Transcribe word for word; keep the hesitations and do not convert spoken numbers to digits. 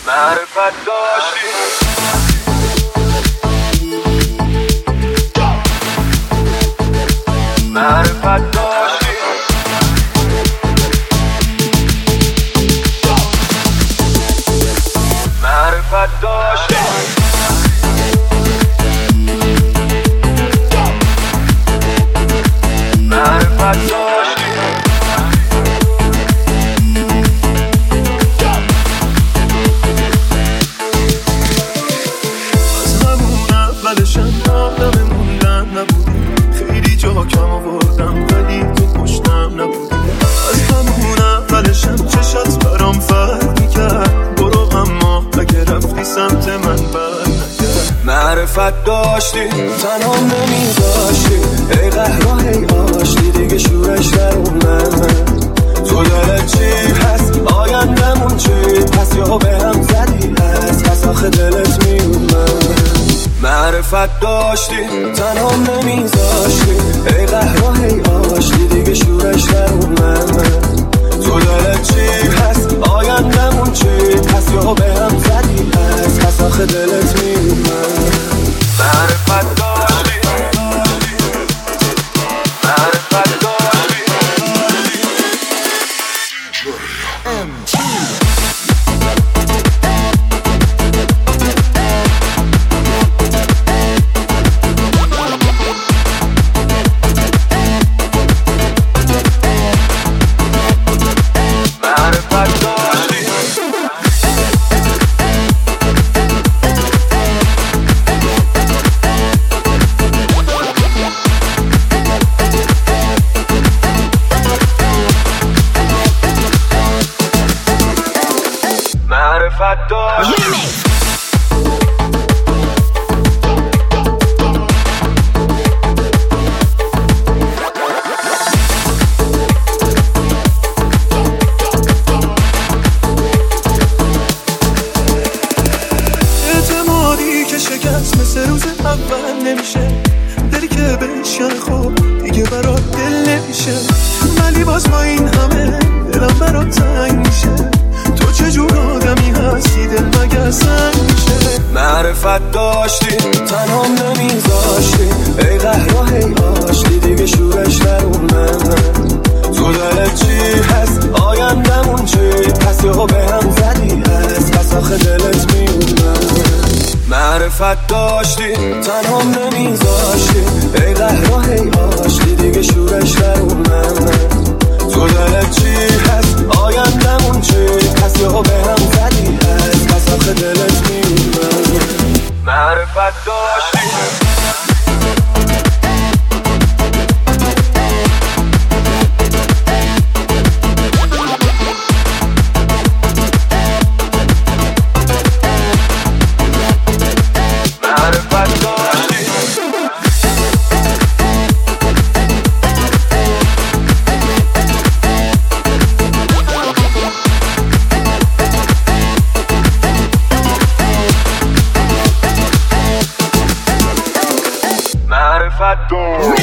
معرفت داشتی معرفت داشتی معرفت داشتی معرفت داشتی از همون اولشم آدم موندن نبودی، خیلی جا کم آوردم ولی تو پشتم نبودی. از همون اولشم چشات برام فرق میکرد، برو اما اگه رفتی سمت من بر نگرد. معرفت داشتی تنها نمیذاشتی، ای قهرا هی آشتی دیگه شورش در اومد. تو دلت چی هست آیندمون چی پس یا به هم زدی هست پس آخه دلت میومد. معرفت داشتی تنها نمیذاشتی، ای قهرا هی آشتی دیگه شورش در اومد. تو دلت چی هست آیندمون چی پس یا به هم زدی هست پس آخه دلت میومد. معرفت داشتی معرفت داشتی معرفت داشتی معرفت داشتی اعتمادی که شکست مثل روز اول نمیشه، دلی که بشکنه خوب دیگه برات دل نمیشه. ولی باز با این همه دلم برات تنگ میشه، تو چجور آدمی هستی دل مگه سنگ میشه. معرفت داشتی تنها نمیذاشتی، ای قهرا هی آشتی دیگه شورش در اومد. تو دلت چی هست آیندمون چی پس یا به هم زدی هست پس آخه دلت میومد. معرفت داشتی تنها نمیذاشتی، ای قهرا هی آشتی دیگه شورش در اومد. تو دلت چی هست آیندمون چی پس یا به هم زدی هست پس آخه دلت میومد. معرفت داشتی معرفت داشتی معرفت داشتی